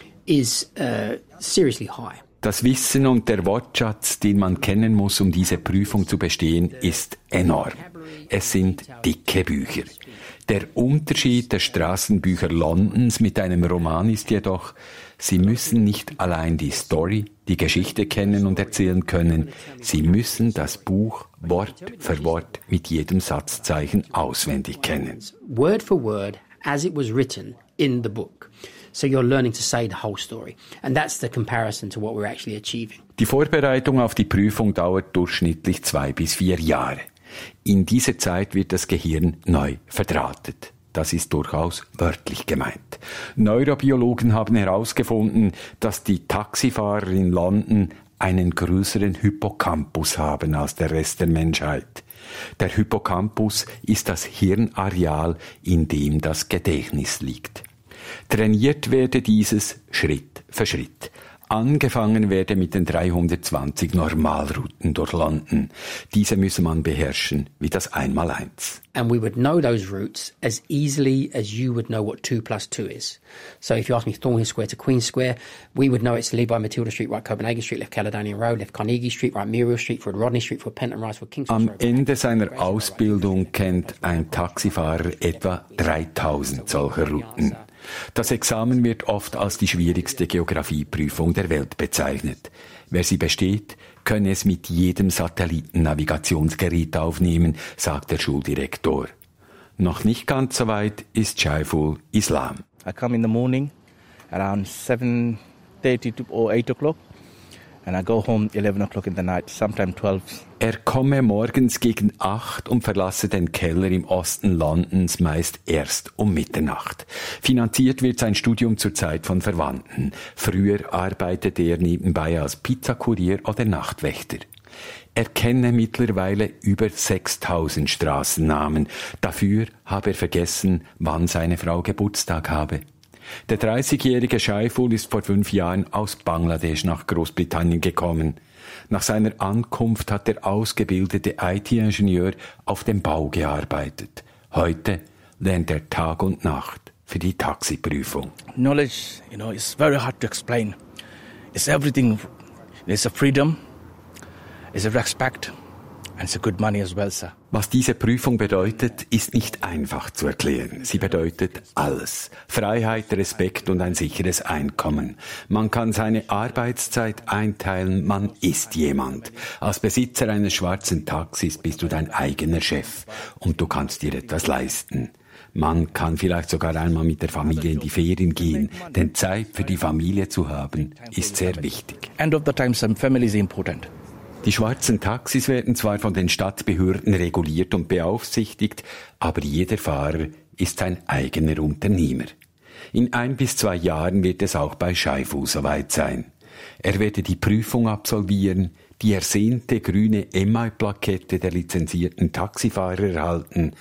is uh, seriously high. Das Wissen und der Wortschatz, den man kennen muss, um diese Prüfung zu bestehen, ist enorm. Es sind dicke Bücher. Der Unterschied der Straßenbücher Londons mit einem Roman ist jedoch, sie müssen nicht allein die Story, die Geschichte kennen und erzählen können, sie müssen das Buch Wort für Wort mit jedem Satzzeichen auswendig kennen. Word for word, as it was written in the book. So you're learning to say the whole story. And that's the comparison to what we're actually achieving. Die Vorbereitung auf die Prüfung dauert durchschnittlich zwei bis vier Jahre. In dieser Zeit wird das Gehirn neu verdrahtet. Das ist durchaus wörtlich gemeint. Neurobiologen haben herausgefunden, dass die Taxifahrer in London einen größeren Hippocampus haben als der Rest der Menschheit. Der Hippocampus ist das Hirnareal, in dem das Gedächtnis liegt. Trainiert werde dieses Schritt für Schritt. Angefangen werde mit den dreihundertzwanzig Normalrouten durch London. Diese müsse man beherrschen wie das Einmaleins. And we would know those routes as easily as you would know what two plus two is. So if you ask me Thornhill Square to Queen Square, we would know it's to leave by Matilda Street, right Copenhagen Street, left Caledonian Road, left Carnegie Street, right Muriel Street, for Rodney Street, for Penton Rise, for Kingston Am Road. Ende seiner Ausbildung kennt ein Taxifahrer etwa dreitausend solcher Routen. Das Examen wird oft als die schwierigste Geografieprüfung der Welt bezeichnet. Wer sie besteht, könne es mit jedem Satellitennavigationsgerät aufnehmen, sagt der Schuldirektor. Noch nicht ganz so weit ist Shaiful Islam. I come in the morning around seven thirty to or eight o'clock and I go home eleven o'clock in the night, sometimes twelve. Er komme morgens gegen acht und verlasse den Keller im Osten Londons meist erst um Mitternacht. Finanziert wird sein Studium zurzeit von Verwandten. Früher arbeitete er nebenbei als Pizzakurier oder Nachtwächter. Er kenne mittlerweile über sechstausend Straßennamen. Dafür habe er vergessen, wann seine Frau Geburtstag habe. Der dreißigjährige Shaiful ist vor fünf Jahren aus Bangladesch nach Großbritannien gekommen. Nach seiner Ankunft hat der ausgebildete I T-Ingenieur auf dem Bau gearbeitet. Heute lernt er Tag und Nacht für die Taxiprüfung. Knowledge, you know, is very hard to explain. It's everything. There's a freedom, it's a respect, and it's a good money as well, sir. Was diese Prüfung bedeutet, ist nicht einfach zu erklären. Sie bedeutet alles. Freiheit, Respekt und ein sicheres Einkommen. Man kann seine Arbeitszeit einteilen, man ist jemand. Als Besitzer eines schwarzen Taxis bist du dein eigener Chef und du kannst dir etwas leisten. Man kann vielleicht sogar einmal mit der Familie in die Ferien gehen, denn Zeit für die Familie zu haben, ist sehr wichtig. End of the time, some family is important. Die schwarzen Taxis werden zwar von den Stadtbehörden reguliert und beaufsichtigt, aber jeder Fahrer ist sein eigener Unternehmer. In ein bis zwei Jahren wird es auch bei Shaiful soweit sein. Er werde die Prüfung absolvieren, die ersehnte grüne M I-Plakette der lizenzierten Taxifahrer erhalten,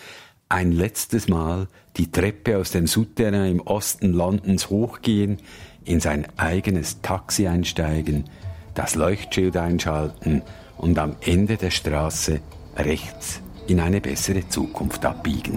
ein letztes Mal die Treppe aus dem Souterrain im Osten Londons hochgehen, in sein eigenes Taxi einsteigen, das Leuchtschild einschalten und am Ende der Straße rechts in eine bessere Zukunft abbiegen.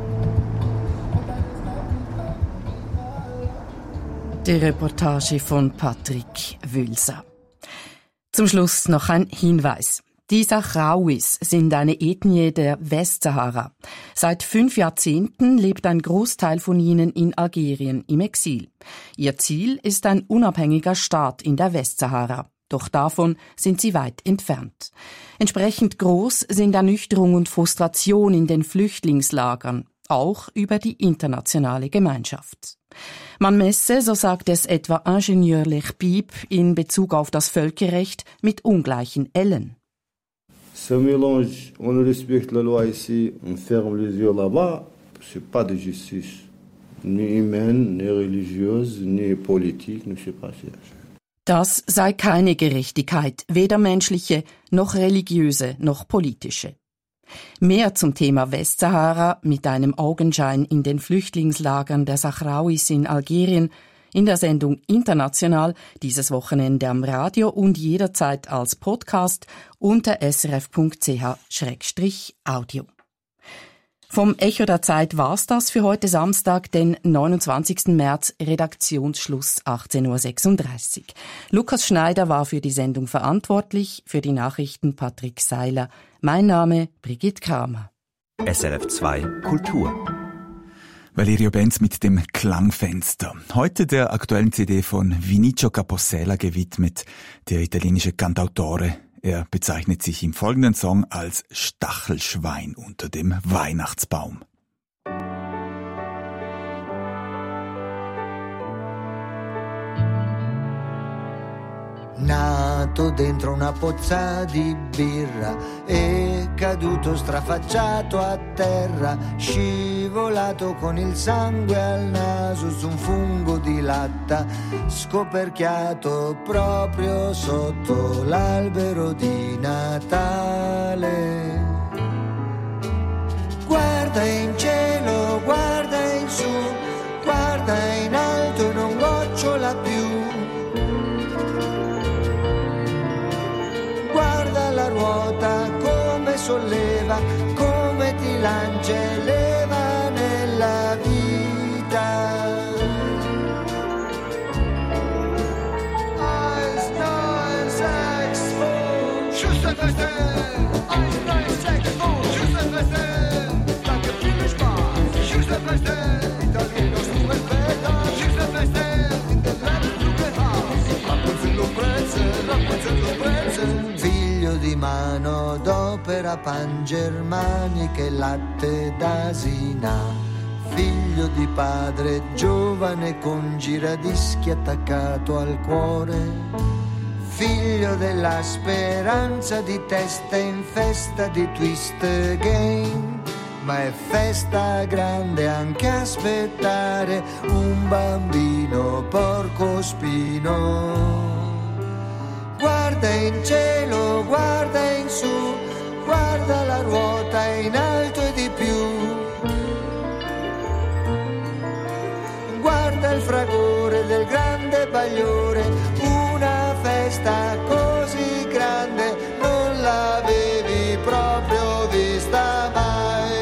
Die Reportage von Patrick Wülser. Zum Schluss noch ein Hinweis. Die Sahrauis sind eine Ethnie der Westsahara. Seit fünf Jahrzehnten lebt ein Großteil von ihnen in Algerien im Exil. Ihr Ziel ist ein unabhängiger Staat in der Westsahara. Doch davon sind sie weit entfernt. Entsprechend groß sind Ernüchterung und Frustration in den Flüchtlingslagern, auch über die internationale Gemeinschaft. Man messe, so sagt es etwa Ingenieur Lechbib in Bezug auf das Völkerrecht, mit ungleichen Ellen. Ce mélange, on ne respecte la loi ici, on ferme les yeux là-bas, c'est pas de justice, ni humaine, ni religieuse, ni politique, ne sais pas. Das sei keine Gerechtigkeit, weder menschliche, noch religiöse, noch politische. Mehr zum Thema Westsahara mit einem Augenschein in den Flüchtlingslagern der Sahrauis in Algerien in der Sendung International, dieses Wochenende am Radio und jederzeit als Podcast unter s r f punkt c h slash audio. Vom Echo der Zeit war's das für heute Samstag, den neunundzwanzigsten März, Redaktionsschluss achtzehn Uhr sechsunddreißig. Lukas Schneider war für die Sendung verantwortlich, für die Nachrichten Patrick Seiler. Mein Name Brigitte Kramer. S R F zwei Kultur. Valerio Benz mit dem Klangfenster. Heute der aktuellen C D von Vinicio Capossela gewidmet, der italienische Cantautore. Er bezeichnet sich im folgenden Song als Stachelschwein unter dem Weihnachtsbaum. Nato dentro una pozza di birra, è caduto strafacciato a terra, scivolato con il sangue al naso su un fungo di latta, scoperchiato proprio sotto l'albero di Natale. Guarda in cielo, guarda in su, guarda in alto e non gocciola più. Guarda la ruota come solleva, come ti lancia e leva nella vita. Eins, neun, sechs, fünf, Schüsselfeste. Eins, neun, sechs, fünf, Schüsselfeste. Danke, viel Spaß. Schüsselfeste. Italienisch Strumpfbäder. Schüsselfeste. In den Läden Flugelhaus. Rapunzel und Brezel, Rapunzel und Brezel. Figlio di mano d'opera pangermaniche e latte d'asina, figlio di padre giovane con giradischi attaccato al cuore, figlio della speranza di testa in festa di twist game, ma è festa grande anche aspettare un bambino porcospino. Guarda in cielo, guarda in su, guarda la ruota in alto e di più. Guarda il fragore del grande bagliore, una festa così grande non l'avevi proprio vista mai.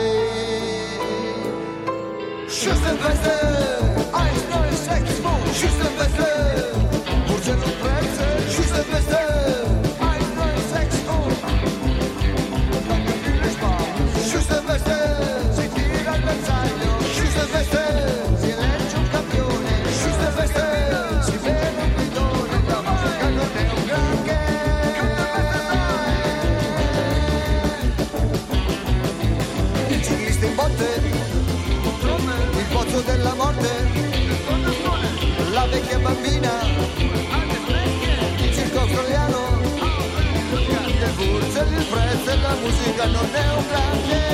Schüsselfeste, eins, neun, sechs, fünf, Schüsselfeste. Wurzeln und Brezel, Schüsselfeste. eins, neun, sechs, fünf. Danke, viel Spaß. Schüsselfeste, si tira il bersaglio. Schüsselfeste, si legge un campione. Schüsselfeste, si beve un bidone. La musica non è un granché. Il ciclista in botte, il pozzo della morte, la vecchia bambina, il circo australiano, il Wurzel, il Brezel, la musica non è un granché.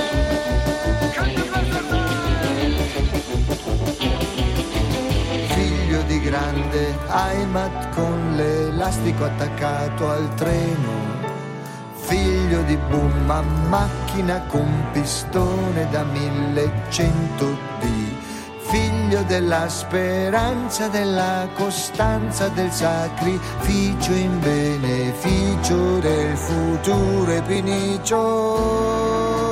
Figlio di grande Heimat con l'elastico attaccato al treno, figlio di boom a macchina con pistone da millecento D, figlio della speranza, della costanza, del sacrificio in beneficio del futuro e Pinicio.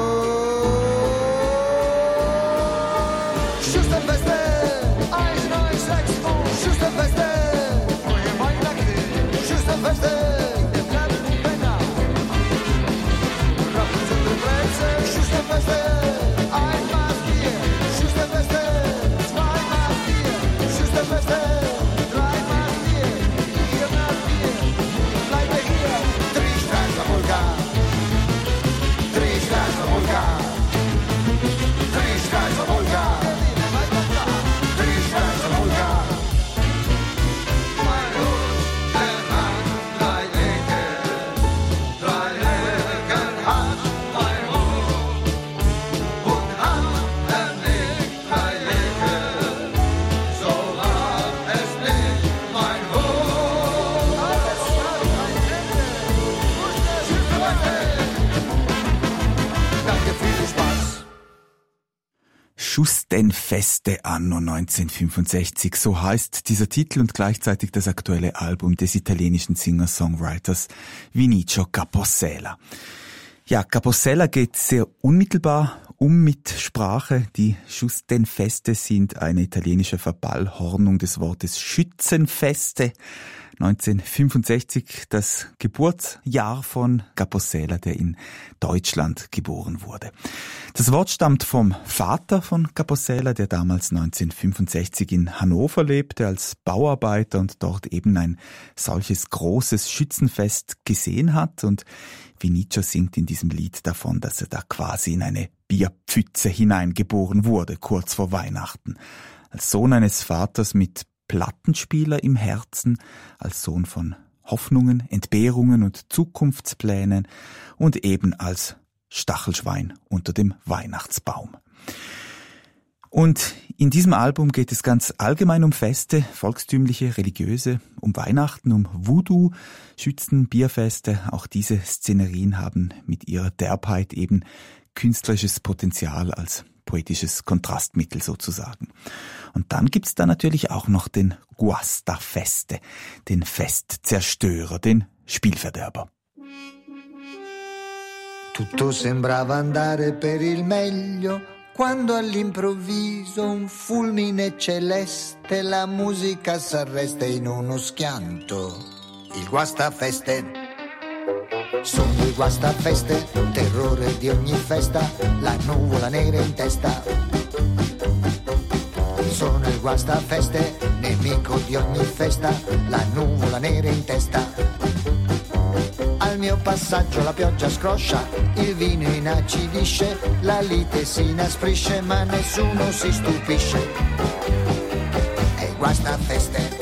Schustenfeste anno neunzehnhundertfünfundsechzig, so heißt dieser Titel und gleichzeitig das aktuelle Album des italienischen Singer-Songwriters Vinicio Capossela. Ja, Capossela geht sehr unmittelbar um mit Sprache. Die Schustenfeste sind eine italienische Verballhornung des Wortes Schützenfeste. neunzehnhundertfünfundsechzig das Geburtsjahr von Capossela, der in Deutschland geboren wurde. Das Wort stammt vom Vater von Capossela, der damals neunzehnhundertfünfundsechzig in Hannover lebte als Bauarbeiter und dort eben ein solches großes Schützenfest gesehen hat. Und Vinicio singt in diesem Lied davon, dass er da quasi in eine Bierpfütze hineingeboren wurde, kurz vor Weihnachten. Als Sohn eines Vaters mit Plattenspieler im Herzen, als Sohn von Hoffnungen, Entbehrungen und Zukunftsplänen und eben als Stachelschwein unter dem Weihnachtsbaum. Und in diesem Album geht es ganz allgemein um Feste, volkstümliche, religiöse, um Weihnachten, um Voodoo, Schützen, Bierfeste. Auch diese Szenerien haben mit ihrer Derbheit eben künstlerisches Potenzial als poetisches Kontrastmittel sozusagen. Und dann gibt's da natürlich auch noch den Guastafeste, den Festzerstörer, den Spielverderber. Tutto sembrava andare per il meglio quando all'improvviso un fulmine celeste, la musica s'arresta in uno schianto. Il guastafeste. Sono il guastafeste, terrore di ogni festa, la nuvola nera in testa. Sono il guastafeste, nemico di ogni festa, la nuvola nera in testa. Al mio passaggio la pioggia scroscia, il vino inacidisce, la lite si inasprisce ma nessuno si stupisce. È il guastafeste.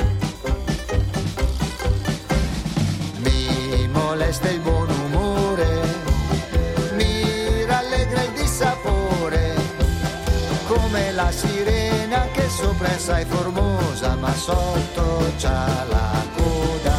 Mi molesta il buon umore, mi rallegra il dissapore, come la sirena che sopra è assai formosa ma sotto c'ha la coda.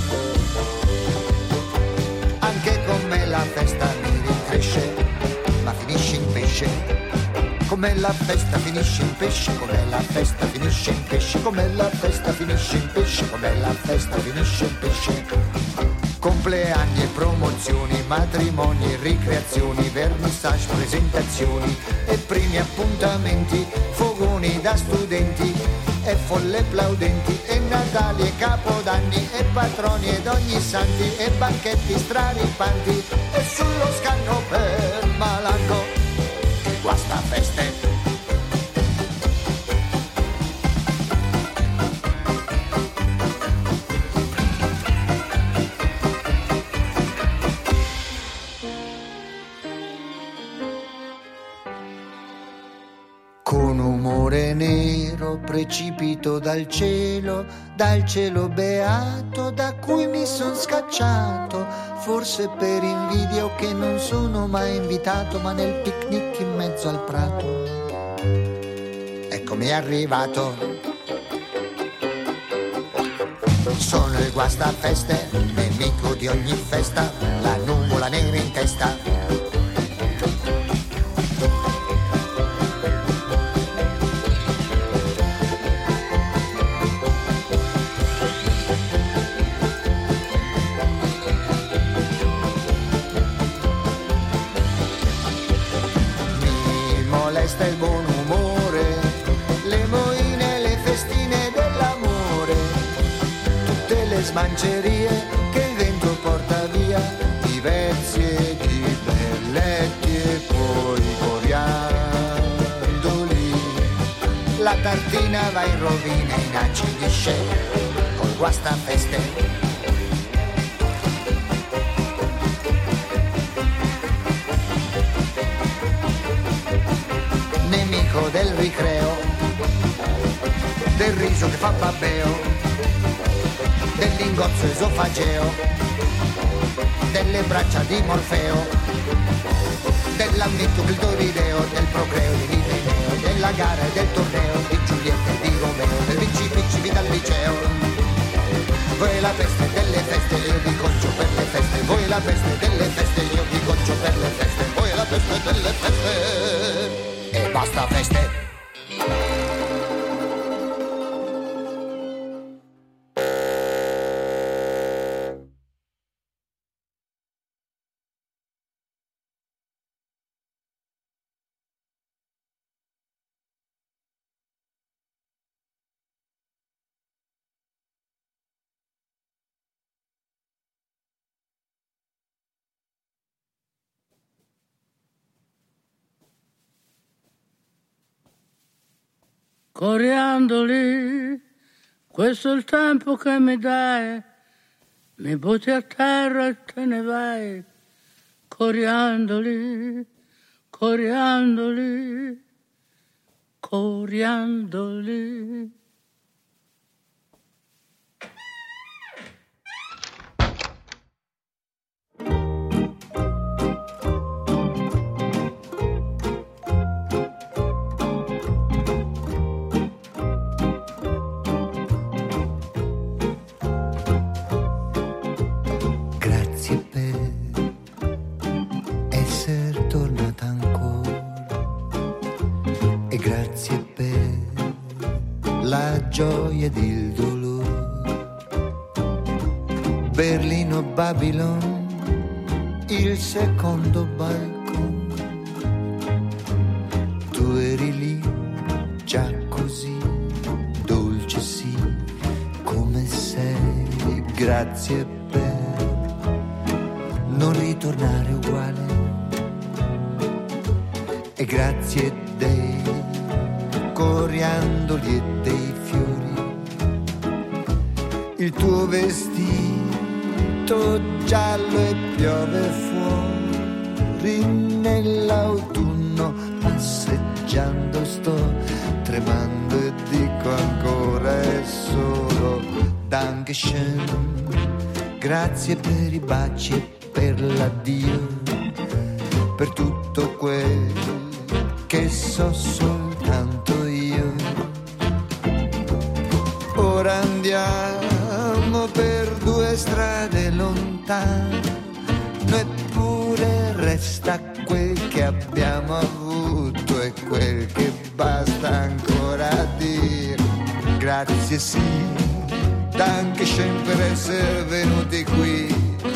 Anche con me la festa mi rincresce, ma finisce in pesce. Come la festa finisce in pesce, come la festa finisce in pesce, come la festa finisce in pesce, come la festa finisce in pesce. Compleanni e promozioni, matrimoni e ricreazioni, vernissage, presentazioni e primi appuntamenti, fogoni da studenti e folle plaudenti, e Natali e Capodanni e patroni ed ogni santi e banchetti straripanti, e sullo scanno per Malango il guastafeste. Con umore nero precipito dal cielo, dal cielo beato da cui mi son scacciato, forse per invidia o che non sono mai invitato, ma nel picnic in mezzo al prato eccomi arrivato. Sono il guastafeste, nemico di ogni festa, la nuvola nera in testa. Mi molesta il buon umore, le moine, le festine dell'amore, tutte le smancerie che il vento porta via, i versi e i belletti e poi coriandoli. La tartina va in rovina e inacidisce col guastafeste. Nemico del ricreo, del riso che fa babbeo, dell'ingozzo esofageo, delle braccia di Morfeo, dell'ammetto che il Dorideo, del procreo di Viveneo, della gara e del torneo di Giulietta e di Romeo, del vincipicci dal liceo. Voi la peste delle feste, io vi concio per le feste, voi la peste delle feste, io vi concio per le feste, voi la peste delle feste. E basta feste. Coriandoli, questo è il tempo che mi dai, mi butti a terra e te ne vai. Coriandoli, coriandoli, coriandoli. Gioia ed il dolore, Berlino, Babylon, il secondo balcone. Tu eri lì, già così dolce, sì, come sei. Grazie per non ritornare uguale, e grazie dei coriandoli e dei fiori. Il tuo vestito giallo e piove fuori nell'autunno, passeggiando sto tremando e dico ancora è solo Dankeschön. Grazie per i baci e per l'addio, per tutto quel che so soltanto io. Ora andiamo per due strade lontane, eppure resta quel che abbiamo avuto e quel che basta ancora dire. Grazie sì, Dankeschön per essere venuti qui.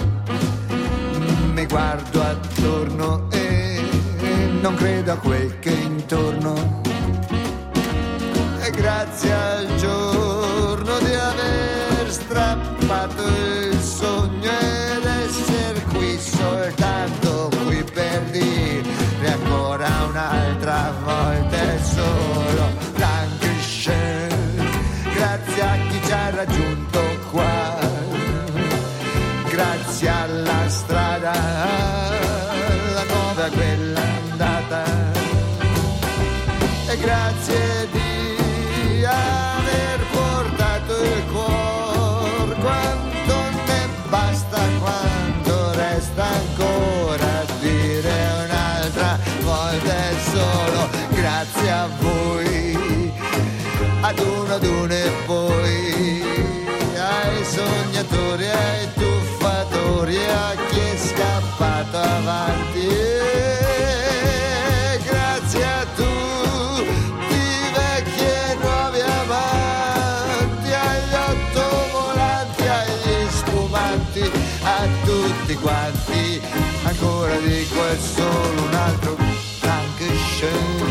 Mi guardo attorno e non credo a quel che è intorno, e grazie al giorno di aver strappato il sogno ed essere qui, soltanto qui per dire ancora un'altra volta è solo Dankeschön. Grazie a chi ci ha raggiunto qua, grazie alla strada, la nuova quella andata, e grazie di aver portato il cuore quanto ne basta, quanto resta ancora a dire un'altra volta è solo grazie a voi, ad uno ad uno e poi ai storia e tuffatori a chi è scappato avanti. E grazie a tutti vecchi e nuovi amanti, agli otto volanti, agli spumanti, a tutti quanti, ancora dico è solo un altro Dankeschön,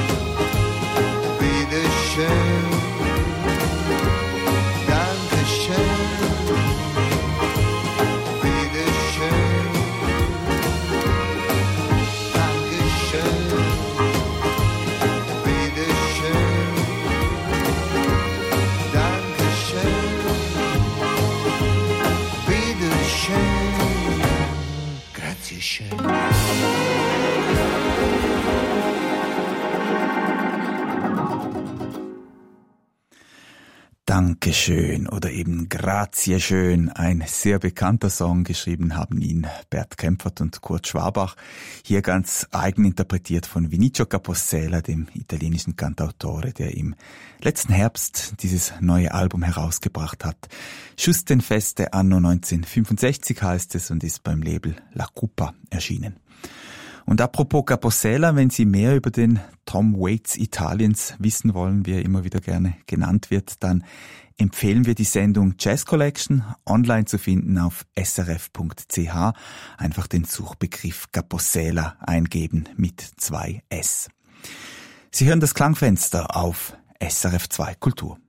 Wiederschön. Dankeschön oder eben Grazie schön, ein sehr bekannter Song, geschrieben haben ihn Bert Kempfert und Kurt Schwabach, hier ganz eigen interpretiert von Vinicio Capossela, dem italienischen Cantautore, der im letzten Herbst dieses neue Album herausgebracht hat. Schustenfeste Anno neunzehnhundertfünfundsechzig heißt es und ist beim Label La Cupa erschienen. Und apropos Capossela, wenn Sie mehr über den Tom Waits Italiens wissen wollen, wie er immer wieder gerne genannt wird, dann empfehlen wir die Sendung Jazz Collection, online zu finden auf s r f punkt c h. Einfach den Suchbegriff Capossela eingeben mit zwei S. Sie hören das Klangfenster auf S R F zwei Kultur.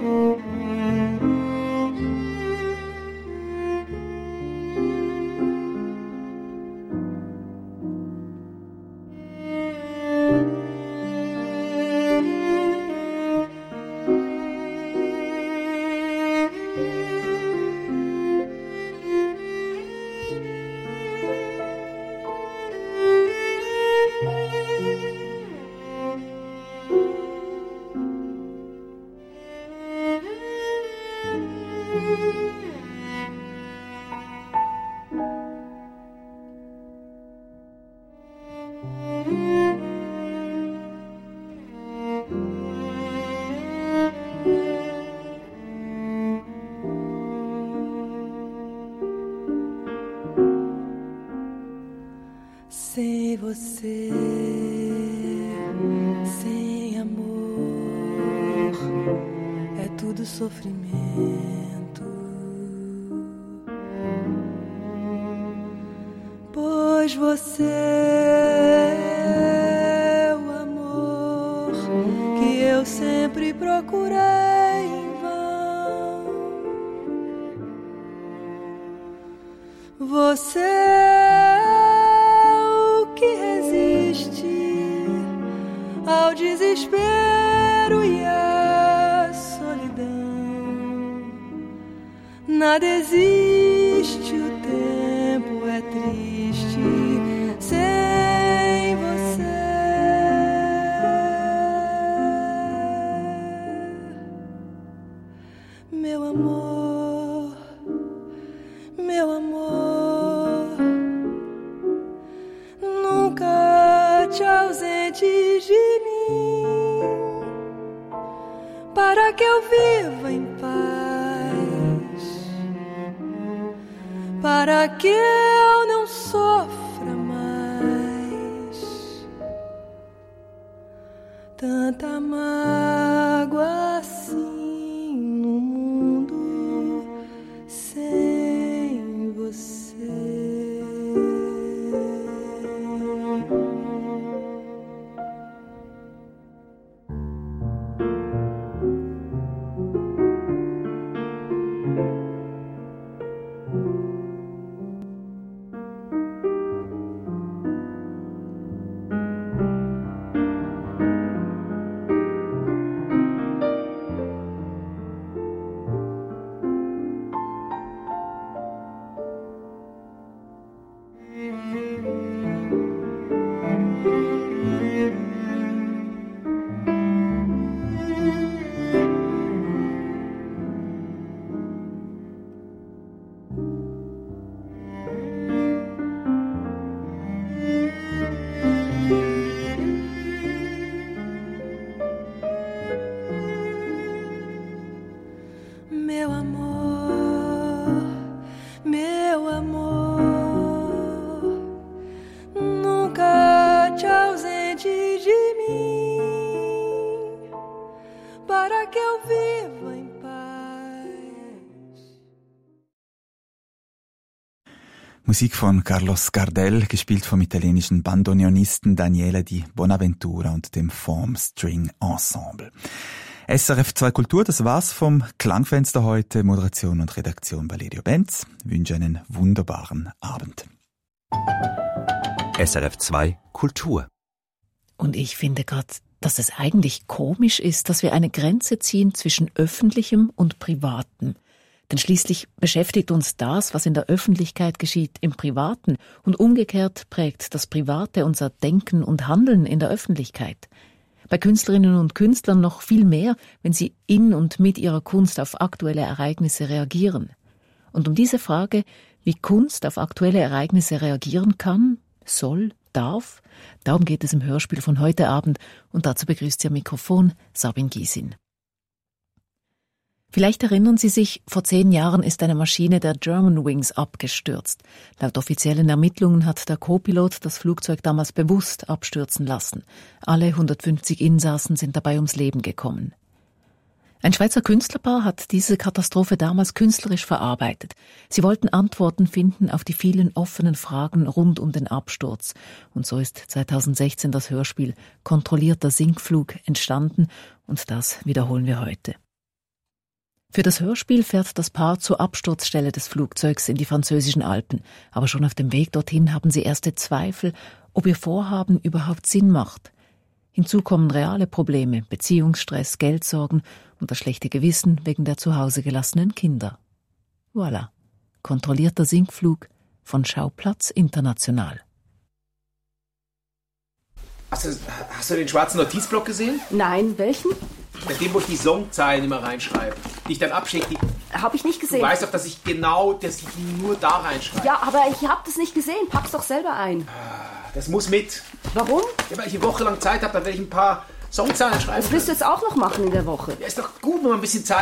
Sem você, sem amor, é tudo sofrimento. Pois você é o amor que eu sempre procurei em vão. Você ao desespero e à solidão. Nada existe, o tempo é triste sem você. Meu amor, meu amor, nunca te ausentes de para que eu viva em paz, para que eu não sofra mais tanta mágoa assim no mundo sem você. Musik von Carlos Gardel, gespielt vom italienischen Bandoneonisten Daniele Di Bonaventura und dem Form String Ensemble. S R F zwei Kultur, das war's vom Klangfenster heute. Moderation und Redaktion Valerio Benz. Ich wünsche einen wunderbaren Abend. S R F zwei Kultur. Und ich finde gerade, dass es eigentlich komisch ist, dass wir eine Grenze ziehen zwischen Öffentlichem und Privatem. Denn schließlich beschäftigt uns das, was in der Öffentlichkeit geschieht, im Privaten. Und umgekehrt prägt das Private unser Denken und Handeln in der Öffentlichkeit. Bei Künstlerinnen und Künstlern noch viel mehr, wenn sie in und mit ihrer Kunst auf aktuelle Ereignisse reagieren. Und um diese Frage, wie Kunst auf aktuelle Ereignisse reagieren kann, soll, darf, darum geht es im Hörspiel von heute Abend. Und dazu begrüßt Sie am Mikrofon Sabine Gysin. Vielleicht erinnern Sie sich, vor zehn Jahren ist eine Maschine der Germanwings abgestürzt. Laut offiziellen Ermittlungen hat der Co-Pilot das Flugzeug damals bewusst abstürzen lassen. Alle hundertfünfzig Insassen sind dabei ums Leben gekommen. Ein Schweizer Künstlerpaar hat diese Katastrophe damals künstlerisch verarbeitet. Sie wollten Antworten finden auf die vielen offenen Fragen rund um den Absturz. Und so ist zweitausendsechzehn das Hörspiel Kontrollierter Sinkflug entstanden und das wiederholen wir heute. Für das Hörspiel fährt das Paar zur Absturzstelle des Flugzeugs in die französischen Alpen. Aber schon auf dem Weg dorthin haben sie erste Zweifel, ob ihr Vorhaben überhaupt Sinn macht. Hinzu kommen reale Probleme, Beziehungsstress, Geldsorgen und das schlechte Gewissen wegen der zu Hause gelassenen Kinder. Voilà, kontrollierter Sinkflug von Schauplatz International. Hast du, hast du den schwarzen Notizblock gesehen? Nein, welchen? Mit dem, wo ich die Songzeilen immer reinschreibe. Die ich dann abschicke. Die... Hab ich nicht gesehen. Du weißt doch, dass ich genau, dass ich die nur da reinschreibe. Ja, aber ich hab das nicht gesehen. Pack's doch selber ein. Das muss mit. Warum? Ja, weil ich eine Woche lang Zeit habe, dann werde ich ein paar Songzeilen schreiben. Das willst du jetzt auch noch machen in der Woche? Ja, ist doch gut, wenn man ein bisschen Zeit